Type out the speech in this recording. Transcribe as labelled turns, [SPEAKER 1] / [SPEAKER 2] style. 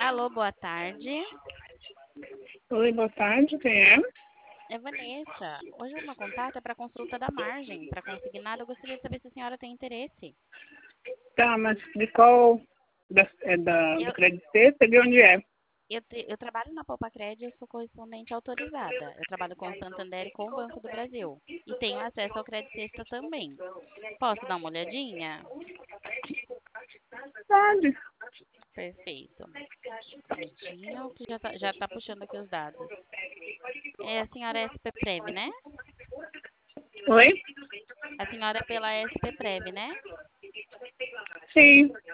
[SPEAKER 1] Alô, boa tarde.
[SPEAKER 2] Oi, boa tarde, quem é?
[SPEAKER 1] É Vanessa. Hoje o meu contato é para consulta da margem. Para consignado, eu gostaria de saber se a senhora tem interesse.
[SPEAKER 2] Tá, mas de qual? Do
[SPEAKER 1] Eu,
[SPEAKER 2] Credit Sexta, de onde é?
[SPEAKER 1] eu trabalho na Poupa-Cred e eu sou correspondente autorizada. Eu trabalho com o Santander e com o Banco do Brasil. E tenho acesso ao Credit Sexta também. Posso dar uma olhadinha?
[SPEAKER 2] Pode.
[SPEAKER 1] Perfeito. Um minutinho, que já tá puxando aqui os dados. A senhora é SP Prev, né?
[SPEAKER 2] Oi?
[SPEAKER 1] A senhora é pela SP Prev, né?
[SPEAKER 2] Sim.